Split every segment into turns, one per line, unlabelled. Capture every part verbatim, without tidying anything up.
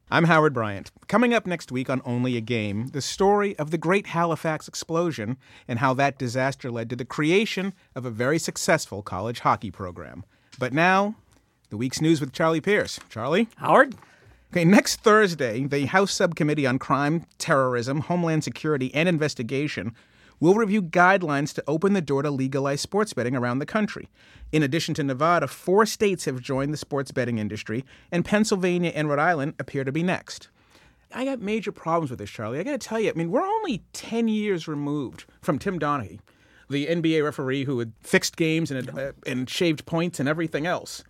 I'm Howard Bryant. Coming up next week on Only a Game, the story of the Great Halifax explosion and how that disaster led to the creation of a very successful college hockey program. But now, the week's news with Charlie Pierce. Charlie?
Howard?
Okay, next Thursday, the House Subcommittee on Crime, Terrorism, Homeland Security, and Investigation will review guidelines to open the door to legalize sports betting around the country. In addition to Nevada, four states have joined the sports betting industry, and Pennsylvania and Rhode Island appear to be next. I got major problems with this, Charlie. I got to tell you, I mean, we're only ten years removed from Tim Donaghy, the N B A referee who had fixed games and, had, uh, and shaved points and everything else.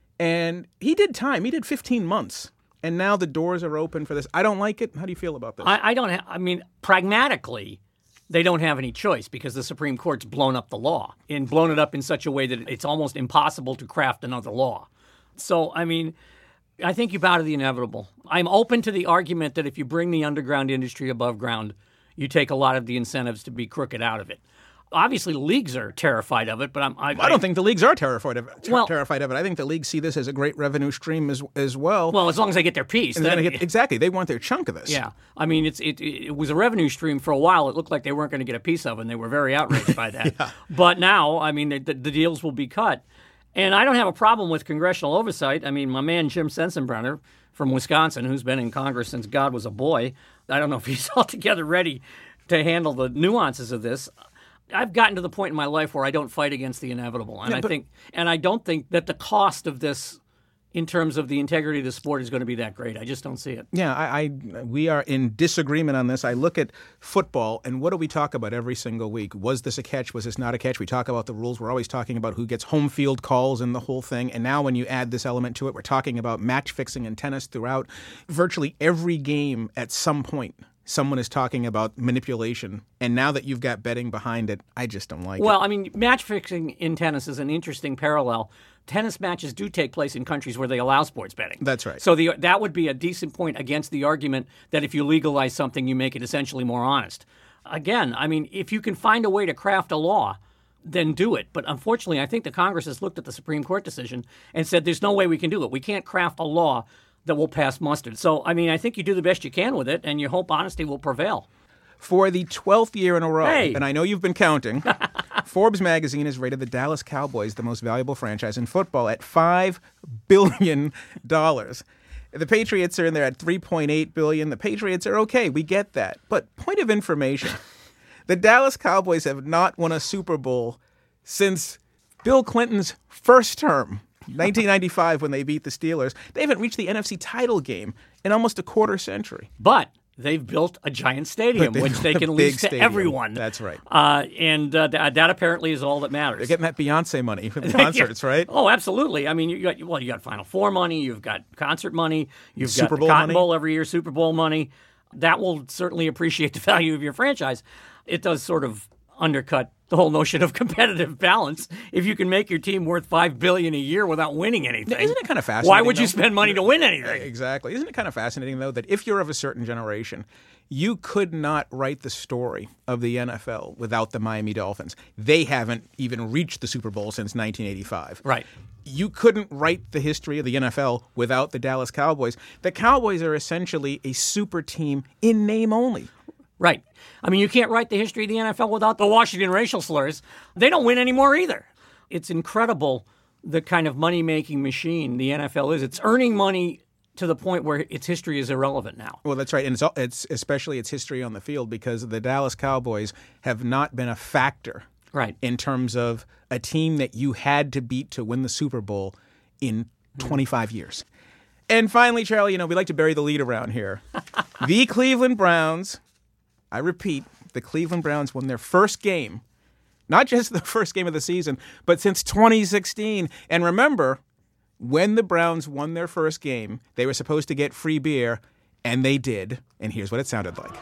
And he did time. He did fifteen months. And now the doors are open for this. I don't like it. How do you feel about this?
I, I don't ha- I mean, pragmatically, they don't have any choice because the Supreme Court's blown up the law and blown it up in such a way that it's almost impossible to craft another law. So, I mean, I think you bow to the inevitable. I'm open to the argument that if you bring the underground industry above ground, you take a lot of the incentives to be crooked out of it. Obviously, leagues are terrified of it, but I'm, I,
I don't think the leagues are terrified of it. Ter-
well,
terrified of it. I think the leagues see this as a great revenue stream as as well.
Well, as long as they get their piece.
And then, get, exactly. They want their chunk of this.
Yeah. I mean, it's it, it was a revenue stream for a while. It looked like they weren't going to get a piece of it, and they were very outraged by that. yeah. But now, I mean, the, the deals will be cut. And I don't have a problem with congressional oversight. I mean, my man Jim Sensenbrenner from Wisconsin, who's been in Congress since God was a boy, I don't know if he's altogether ready to handle the nuances of this. I've gotten to the point in my life where I don't fight against the inevitable, and yeah, I think, and I don't think that the cost of this, in terms of the integrity of the sport, is going to be that great. I just don't see it.
Yeah, I, I we are in disagreement on this. I look at football, and what do we talk about every single week? Was this a catch? Was this not a catch? We talk about the rules. We're always talking about who gets home field calls and the whole thing. And now, when you add this element to it, we're talking about match fixing in tennis throughout virtually every game. At some point, someone is talking about manipulation, and now that you've got betting behind it, I just don't like
well,
it.
Well, I mean, match fixing in tennis is an interesting parallel. Tennis matches do take place in countries where they allow sports betting.
That's right.
So the, that would be a decent point against the argument that if you legalize something, you make it essentially more honest. Again, I mean, if you can find a way to craft a law, then do it. But unfortunately, I think the Congress has looked at the Supreme Court decision and said there's no way we can do it. We can't craft a law that will pass muster. So, I mean, I think you do the best you can with it, and you hope honesty will prevail.
For the twelfth year in a row,
hey.
and I know you've been counting, Forbes magazine has rated the Dallas Cowboys the most valuable franchise in football at five billion dollars. The Patriots are in there at three point eight billion dollars. The Patriots are okay. We get that. But point of information, the Dallas Cowboys have not won a Super Bowl since Bill Clinton's first term. nineteen ninety-five, when they beat the Steelers. They haven't reached the N F C title game in almost a quarter century.
But they've built a giant stadium, which they can lease to everyone.
That's right.
Uh, and uh, that apparently is all that matters.
They're getting that Beyonce money from concerts,
yeah.
right?
Oh, absolutely. I mean, you got well, you got Final Four money, you've got concert money, you've
Super
got
Bowl
the Cotton
money.
Bowl every year, Super Bowl money. That will certainly appreciate the value of your franchise. It does sort of undercut the whole notion of competitive balance. If you can make your team worth five billion dollars a year without winning anything,
isn't it kind of fascinating?
Why would you
though?
spend money to win anything?
Exactly. Isn't it kind of fascinating, though, that if you're of a certain generation, you could not write the story of the N F L without the Miami Dolphins. They haven't even reached the Super Bowl since nineteen eighty-five.
Right.
You couldn't write the history of the N F L without the Dallas Cowboys. The Cowboys are essentially a super team in name only.
Right. I mean, you can't write the history of the N F L without the Washington racial slurs. They don't win anymore either. It's incredible the kind of money-making machine the N F L is. It's earning money to the point where its history is irrelevant now.
Well, that's right. And it's, it's especially its history on the field, because the Dallas Cowboys have not been a factor
right.
in terms of a team that you had to beat to win the Super Bowl in twenty-five years. And finally, Charlie, you know, we like to bury the lead around here. The Cleveland Browns, I repeat, the Cleveland Browns won their first game, not just the first game of the season, but since twenty sixteen. And remember, when the Browns won their first game, they were supposed to get free beer, and they did. And here's what it sounded like.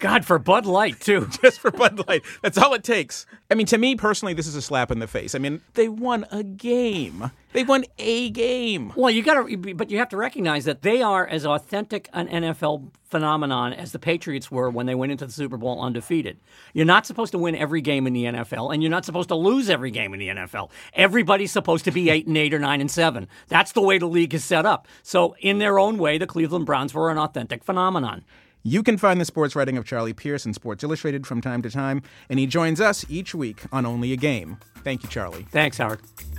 God, for Bud Light, too.
Just for Bud Light. That's all it takes. I mean, to me personally, this is a slap in the face. I mean, they won a game. They won a game.
Well, you got to, but you have to recognize that they are as authentic an N F L phenomenon as the Patriots were when they went into the Super Bowl undefeated. You're not supposed to win every game in the N F L, and you're not supposed to lose every game in the N F L. Everybody's supposed to be eight and eight or nine and seven. That's the way the league is set up. So, in their own way, the Cleveland Browns were an authentic phenomenon.
You can find the sports writing of Charlie Pierce in Sports Illustrated from time to time, and he joins us each week on Only a Game. Thank you, Charlie.
Thanks, Howard.